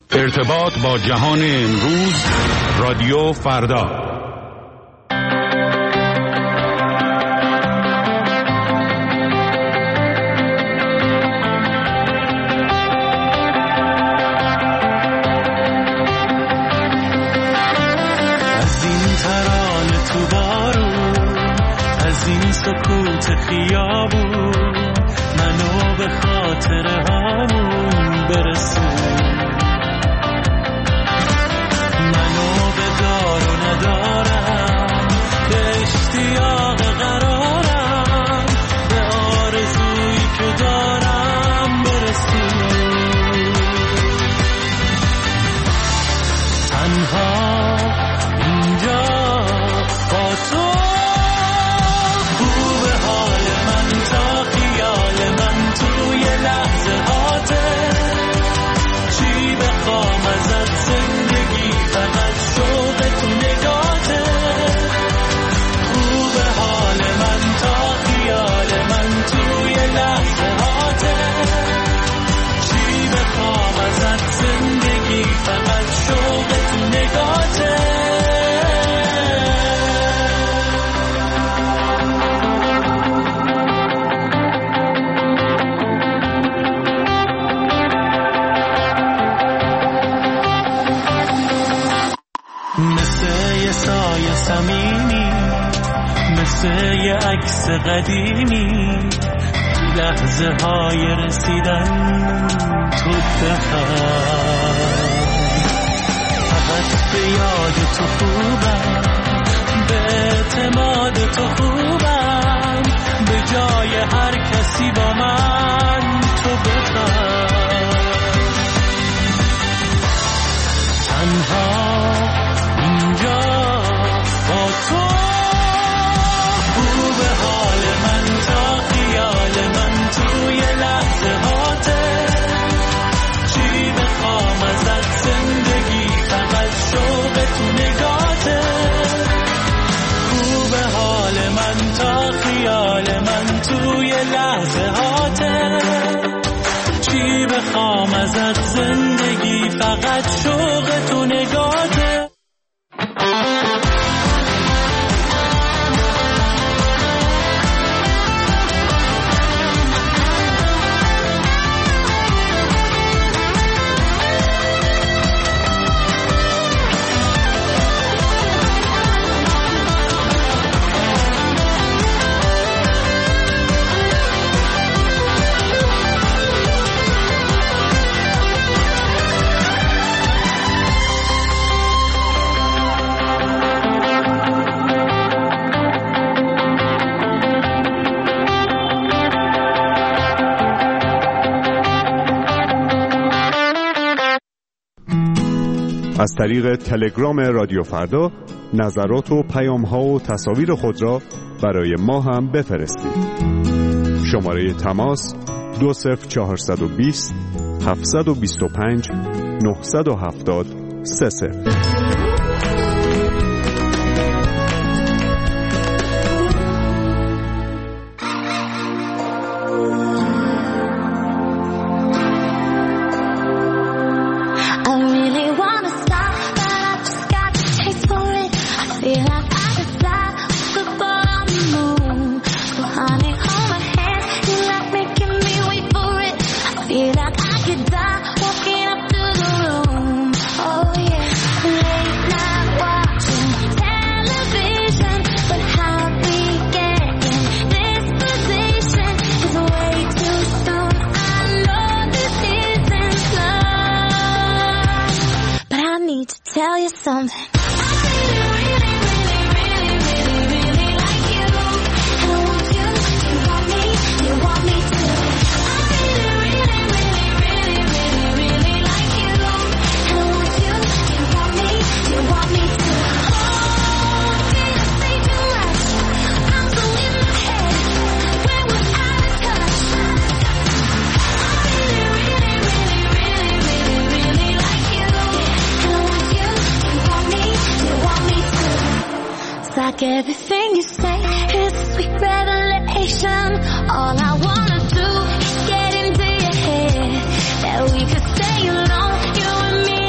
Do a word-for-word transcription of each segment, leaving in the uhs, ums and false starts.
ارتباط با جهان امروز، رادیو فردا. سکوت خیابون منو به خاطر همون برسون، منو به دار و ندارم، به اشتیاق قرارم، به آرزویی که دارم برسون. تنها اینجا با تو یه عکس قدیمی، لحظه های رسیدن تو بخواه، فقط به یاد تو خوبم، به اعتماد تو خوبم، به جای هر کسی با من تو بخواه. تنها اینجا با تو به حال من تا خیال من توی لحظه هاته، چی بخوام ازت زندگی فقط شوق تو نگاته. خوب حال من تا خیال من توی لحظه هاته، چی بخوام ازت زندگی فقط شوق تو نگاته. از طریق تلگرام رادیو فردا نظرات و پیام‌ها و تصاویر خود را برای ما هم بفرستید. شماره تماس دو صفر چهارصد و بیست هفتصد و بیست و پنج نهصد و هفتاد سه صفر. Tell you something. Like everything you say is a sweet revelation. All I wanna do is get into your head, that we could stay alone, you and me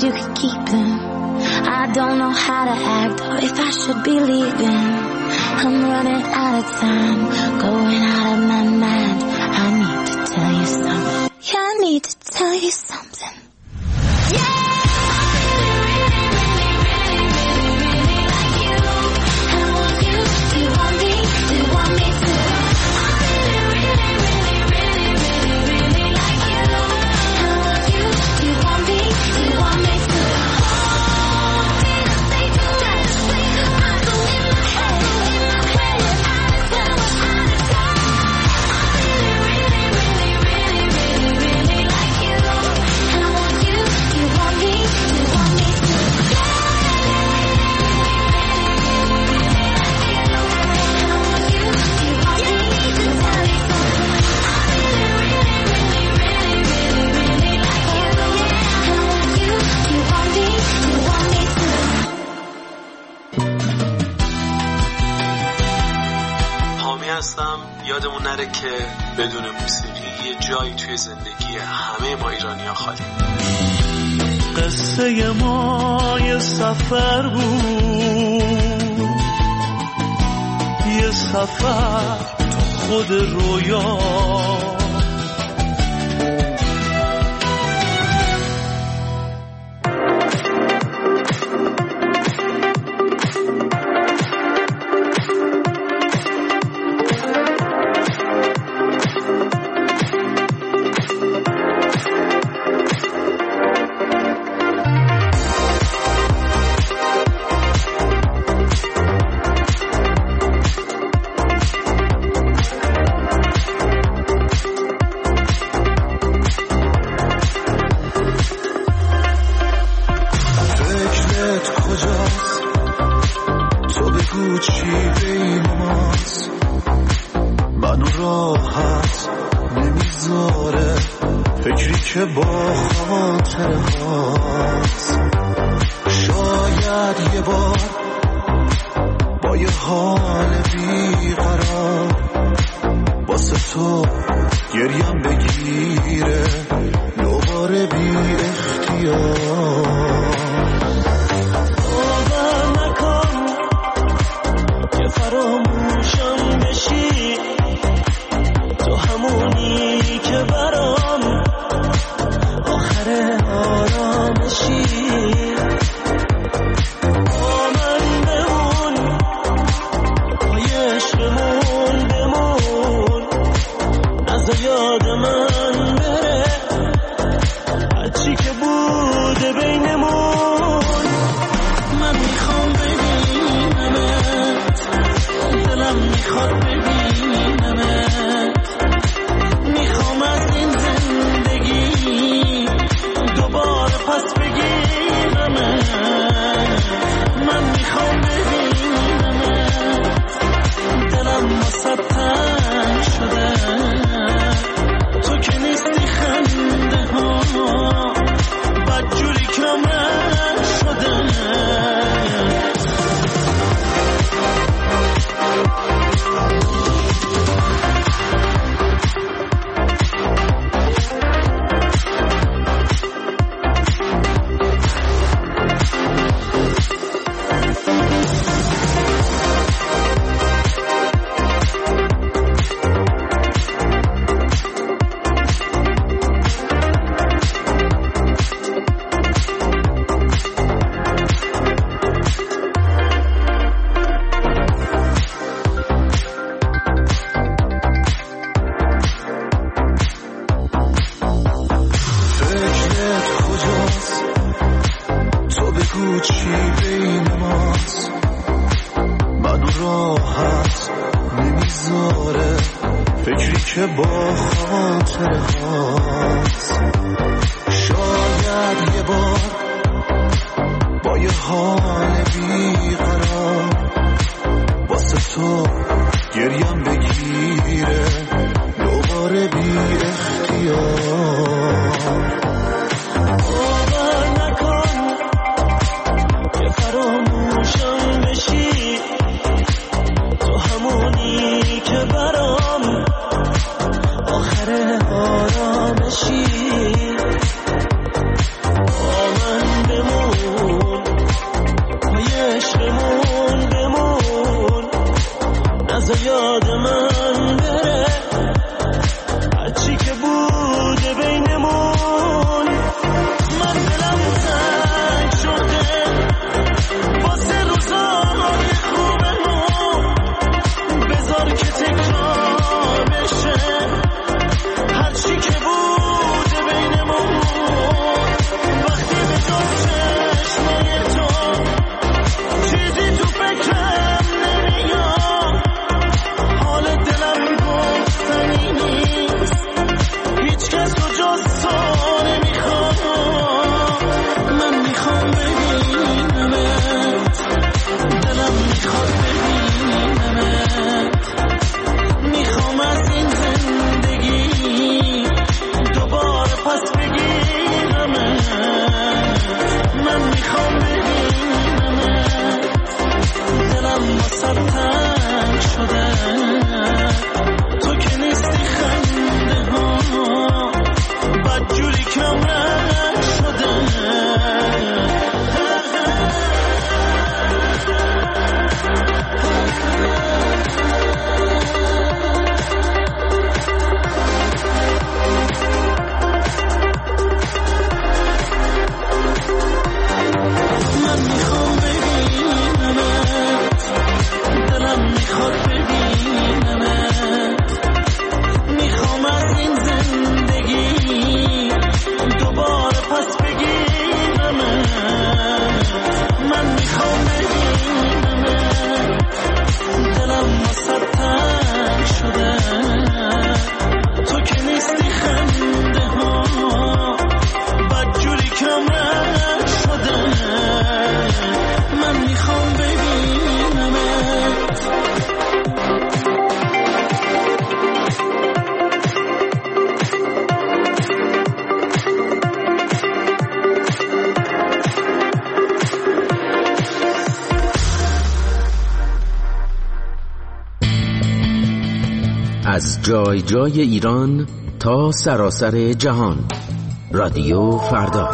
you could keep them. I don't know how to act or if I should be leaving. I'm running out of time, going out of my mind. I need to tell you something. Yeah, I need to tell you something. Yeah! یادمون نره که بدون موسیقی یه جایی توی زندگی همه ما ایرانی‌ها خالی. قصه ما یه سفر بود، یه سفر تو خود رویا. آرامشی با من از جای جای ایران تا سراسر جهان. رادیو فردا.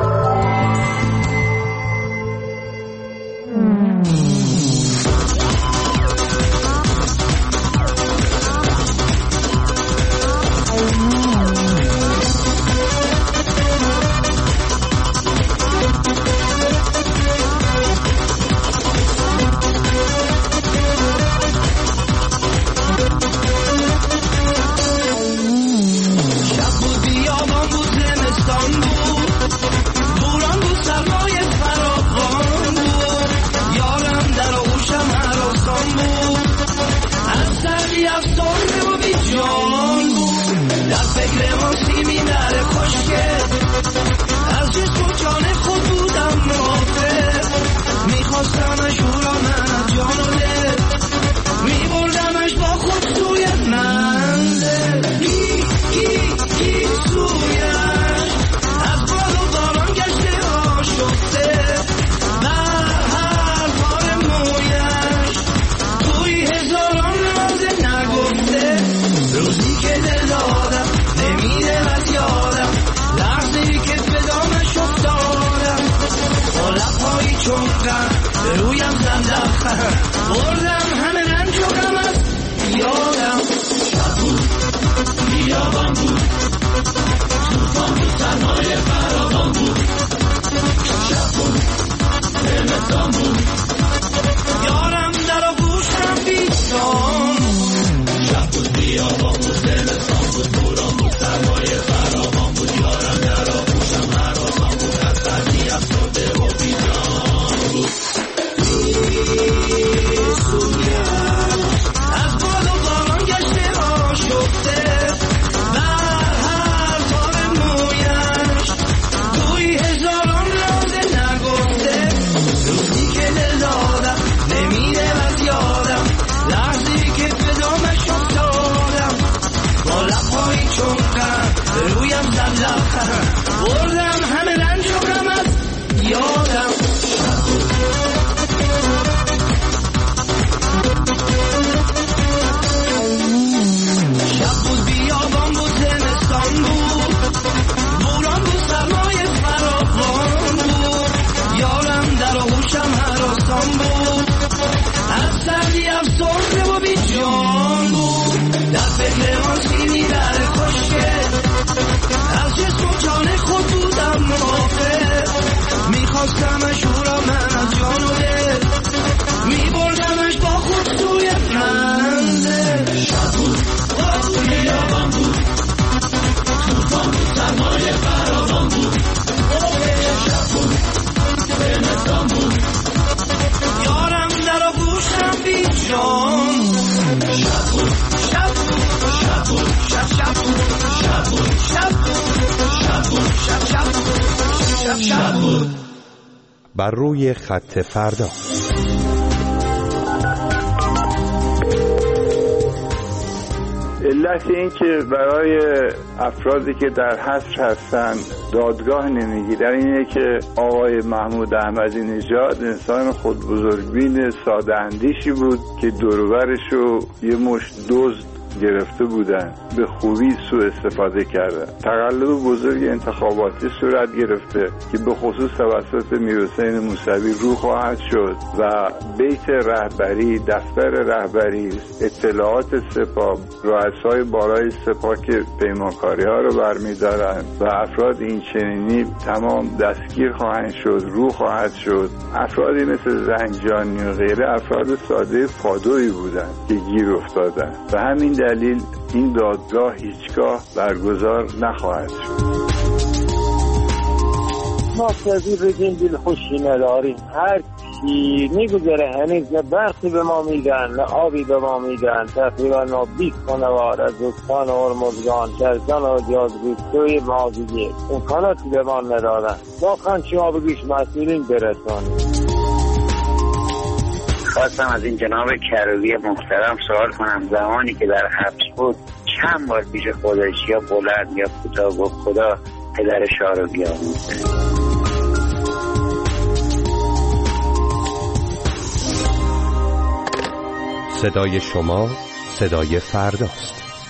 بر روی خط فردا. علت این که برای افرادی که در حصر هستند دادگاه نمیگیرن اینه که آقای محمود احمدی نژاد انسان خودبزرگبین ساده اندیشی بود که دور و برشو یه مشت دزد گرفته بودن، به خوبی سوء استفاده کردن. تقلب بزرگ انتخاباتی صورت گرفته که به خصوص توسط میرحسین موسوی رو خواهد شد و بیت رهبری، دفتر رهبری، اطلاعات سپاه، رؤسای بالای سپاه که پیمانکاری ها رو برمی‌دارن و افراد این چنینی تمام دستگیر خواهند شد، رو خواهد شد. افرادی مثل زنجانی و غیره افراد ساده پادویی بودن که گیر افتادن و همین دلیل این دادگاه هیچگاه برگزار نخواهد شد. ما کسی بگیم دل خوشی نداریم، هر چی میگذره هنوز نه برخی به ما میدن نه آبی به ما میدن. تقریبا ما بیست خانوار از استان هرمزگان، چرکان و جازگوشتوی مازیگه امکاناتی به ما ندارن. واقعا شما بگیش مسئولین برسانید. خواستم از این جناب کروبی محترم سوال کنم، زمانی که در حبس بود چند بار پیش خودش یا بلند یا کوتاه گفت خدا پدر شاه رو بیامرزه؟ صدای شما صدای فرداست.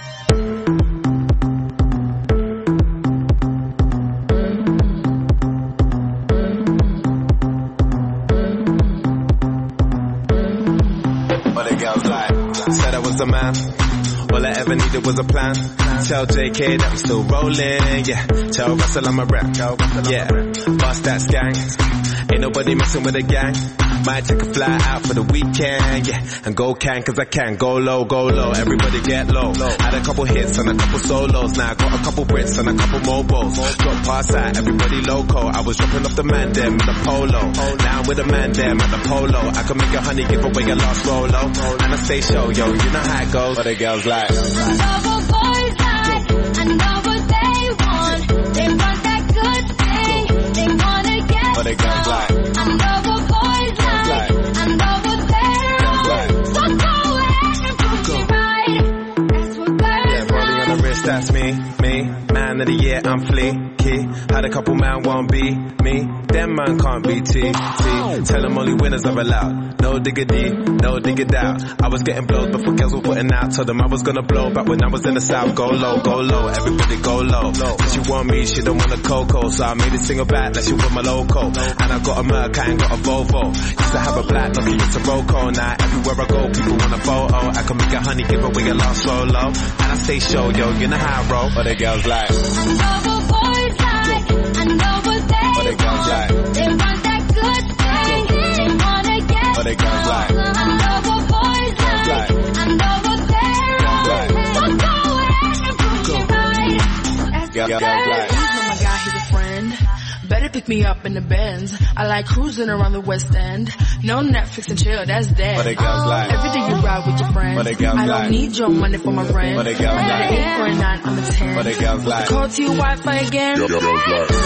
the girls like. Said I was the man. All I ever needed was a plan. Tell J K that I'm still rolling, yeah. Tell Russell I'm a rap, yeah. Bust that gang. Ain't nobody messing with a gang. Might take a fly out for the weekend, yeah. And go can, cause I can. Go low, go low, everybody get low. Had a couple hits and a couple solos. Now I got a couple Brits and a couple mobiles. Drop pass out, everybody loco. I was dropping off the man them with a polo. Now I'm with a man them at the polo. I can make a honey give away a lost rolo. And I stay show, yo, you know how it goes. What the girls like. I know what boys like, I know what they want. They want that good thing, they wanna get what the girls like. I know what boys like, I know what they're on. So go ahead and prove me right. That's what girls yeah, rolling on the wrist, that's me, me. Man of the year, I'm fleeky. Had a couple man won't be me. Them man can't be T, T. Tell them only winners are allowed. No diggity, no diggity out. I was getting blows before girls were putting out. Told them I was gonna blow back when I was in the south. Go low, go low, everybody go low. If she want me, she don't want a cocoa. So I made a single back like she want my loco. And I got a Merc, I ain't got a Volvo. Used to have a black, nothing it's a Roco. Now everywhere I go, people want a photo. I can make a honey, give away a lost solo. And I stay show, yo, you know how I roll. What the girls like. I know what boys like, I know what they what the girls like. They want that good thing, they wanna get what the girls like. I know what boys like, I know what they're on. So go ahead and prove me right. That's Girls what like. girls like. Oh my God, he's a friend. Better pick me up in the Benz. I like cruising around the West End. No Netflix and chill, that's dead. What the girls like. Every day you ride with your friends. What the girls I don't like. need your money for my rent. What the girls I got like. an eight for a nine, I'm a ten. What the girls like. Call to your Wi-Fi again. I know what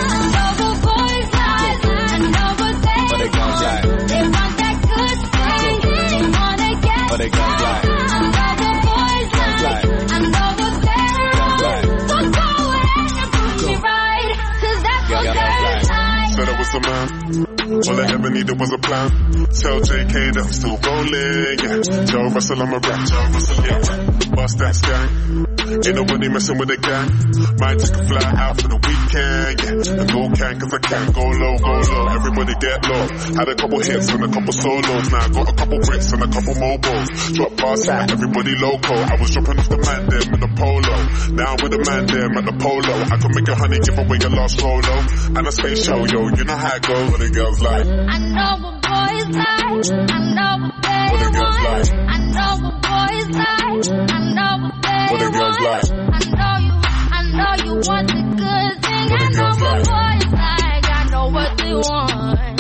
boys like, I know what they What the girls like. They want that good thing, they wanna get What the girls like. I know what boys like, I know what they're on. So go ahead and prove me right, cause that's what girls like. Said I was the man. All I ever needed was a plan. Tell J K that I'm still rolling, yeah. Tell Russell I'm a rap, tell Russell, yeah. Bust that gang. Ain't nobody messing with a gang. Might take a fly out for the weekend, yeah. And go can, cause I can. Go low, go low, everybody get low. Had a couple hits and a couple solos. Now I got a couple Brits and a couple mobiles. Drop past out, everybody loco. I was dropping off the man them in the polo. Now I'm with the man them at the polo. I can make a honey, give away a lost rolo. And I stay show, yo, you know how it goes. What the girls like. I know what boys like, I know what they What the girls want. like. I know what boys like, I know what they What the girls want. like. I know you, I know you want the good thing. What I the know girls what like. boys like, I know what they want.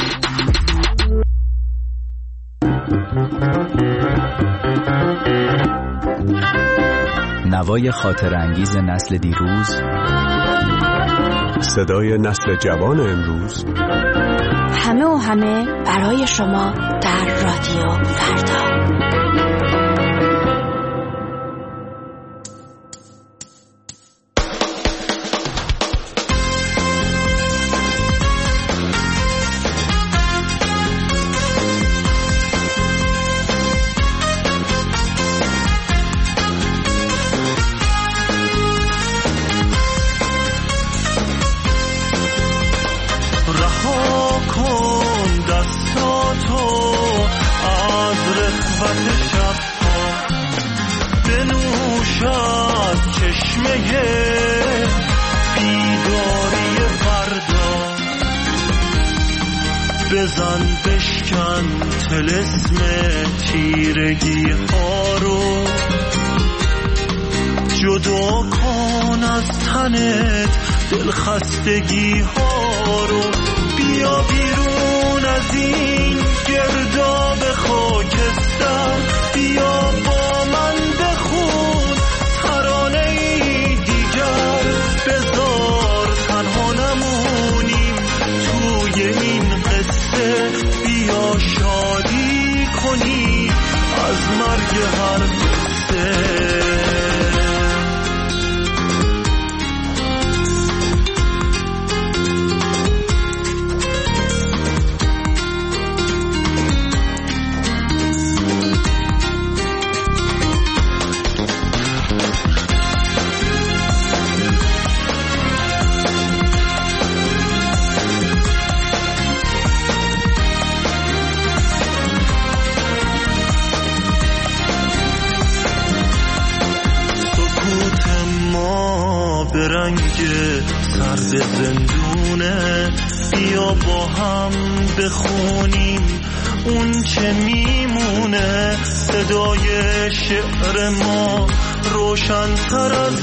نوای خاطر انگیز نسل دیروز، صدای نسل جوان امروز، همه و همه برای شما در رادیو فردا. بزن بشکن طلسم تیرگی ها رو، جدا کن از تنت دلخستگی ها رو، بیا بیرون از این گرداب خاکستر، بیا با من بخون ترانه ای دیگر، بذار تنها نمونیم توی این قصه، بیا شادی کنی از مرگ هر قصه. سرد زندونه، بیا با هم بخونیم اون چه میمونه. صدای شعر ما روشن‌تر از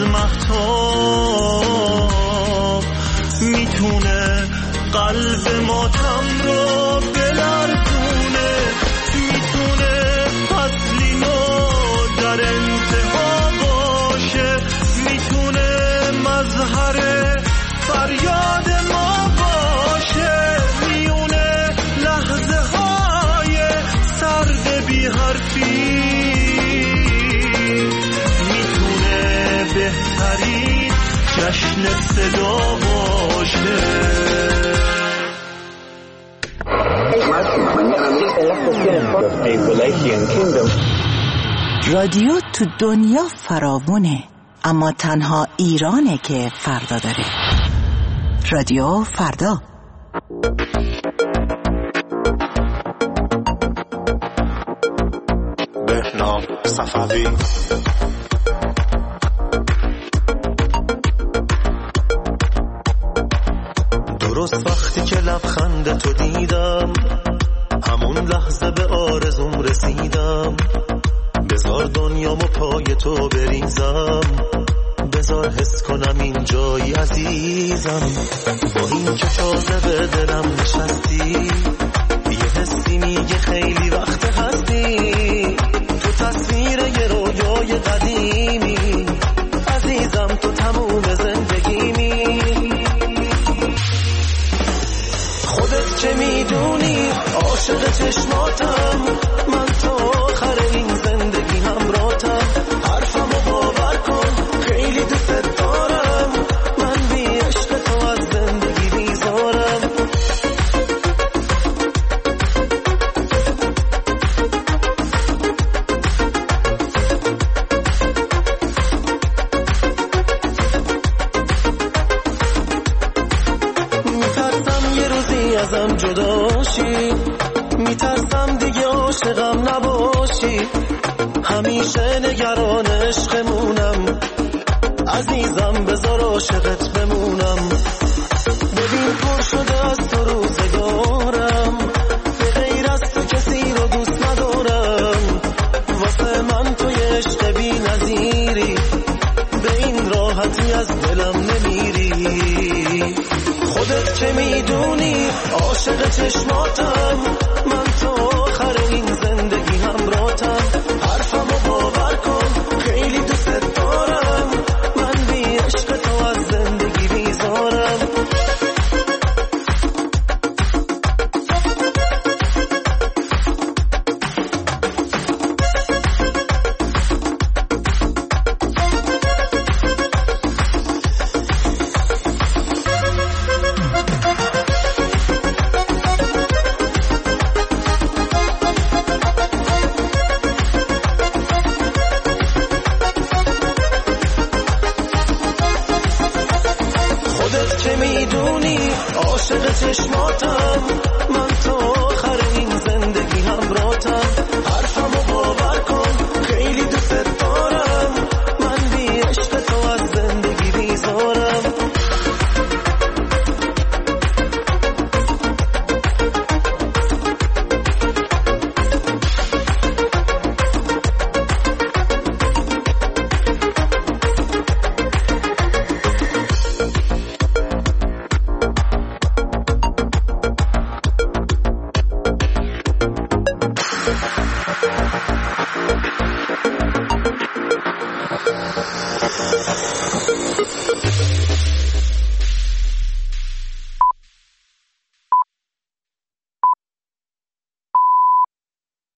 مهتاب، میتونه قلب ماتم رو بلرزونه، میتونه فصلی نو در انتها باشه، میتونه مظهر فریاد ما باشه، میونه لحظه های سرد بی حرفی، میتونه بهترین جشن صدا باشه. رادیو تو دنیا فراوونه، اما تنها ایرانه که فردا داره. رادیو فردا. بهنام صفوی. درست وقتی که لبخند تو دیدم، همون لحظه به آرزوم رسیدم. بذار دنیامو پای تو بریزم، بذار حس کنم این جایی عزیزم. با این که تازه به دلم نشستی، یه حسی میگه خیلی وقت هستی. تو تصویر یه رویای قدیمی، عزیزم تو تموم زندگیمی. خودت چه میدونی عاشق چشماتم، من تا آخر این زندگی همراهتم. حرفمو باور کن خیلی دوست دارم، من بی عشق تو از زندگی بیزارم. میترسم یه روزی ازم جدا شی، میترسم دیگه عاشقم نباشی. همیشه نگران عشقمونم، عزیزم بذار عاشق